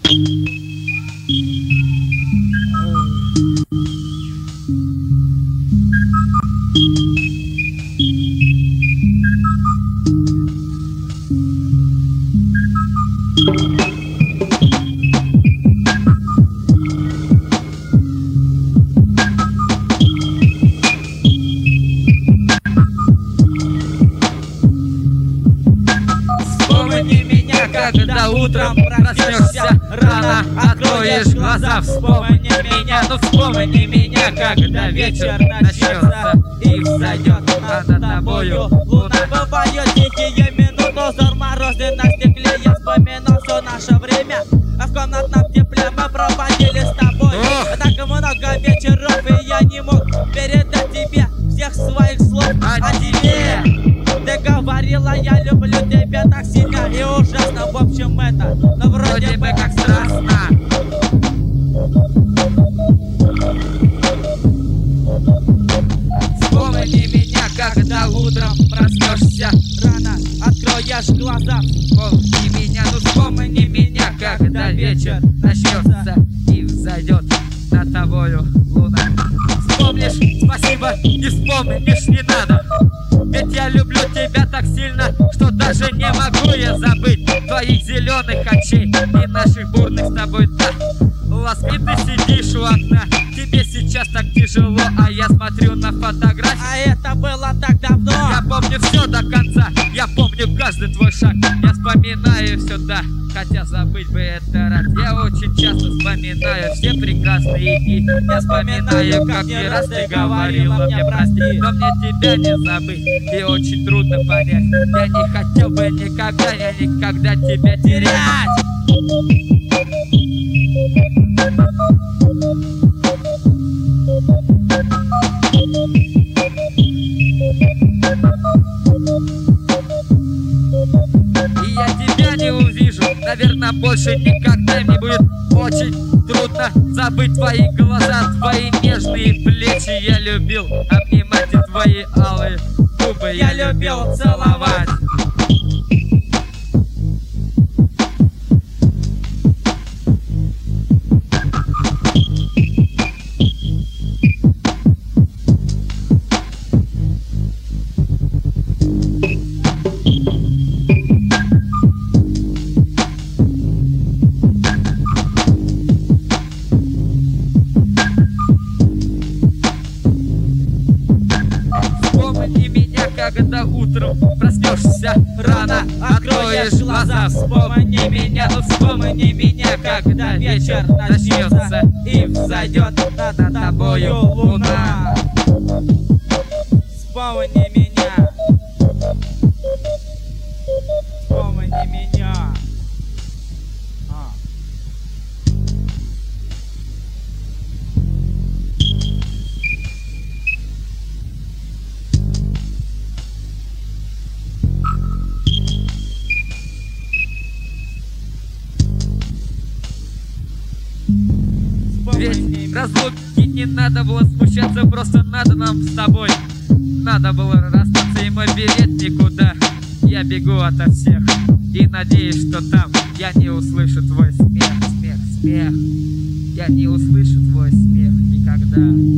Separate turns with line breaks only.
Когда утром проснешься рано, откроешь глаза, вспомни меня, ну вспомни меня, когда вечер начнется и взойдет над тобою луна. Бывают тихие минуты, узор морозный на стекле, я вспоминал все наше время, а в комнатном тепле мы проводили с тобой так много вечеров, и я не мог передать тебе всех своих слов о тебе. Ты говорила, я люблю тебя так сильно и ужасно, в общем это, но вроде бы как страстно. Вспомни меня, когда утром проснешься рано, откроешь глаза. Вспомни меня, ну вспомни меня, когда вечер начнется и взойдет над тобою луна. Вспомнишь, спасибо, не вспомнишь, не надо. Ведь я люблю тебя так сильно, что даже не могу я забыть твоих зеленых очей и наших бурных с тобой ласки. Ты сидишь у окна, тебе сейчас так тяжело, а я смотрю на фотографии. А это было так давно. Я помню все до конца, я помню каждый твой шаг, я вспоминаю все, да, хотя забыть бы это рад. Я очень часто вспоминаю все прекрасные дни. Я вспоминаю, как не раз ты говорила мне прости, но мне тебя не забыть и очень трудно понять. Я не хотел бы никогда, я никогда тебя терять. И я тебя не увижу, наверное, больше никогда. Мне будет очень трудно забыть твои глаза, твои нежные плечи. Я любил обнимать и твои алые губы я любил целовать. Когда утром проснешься рано, откроешь глаза, вспомни меня, ну вспомни меня, когда вечер начнется и взойдет над тобою луна. Вспомни меня, вспомни меня. Ведь разлуки не надо было смущаться, просто надо нам с тобой. Надо было расстаться, и мой билет никуда. Я бегу ото всех и надеюсь, что там я не услышу твой смех, смех, смех. Я не услышу твой смех никогда.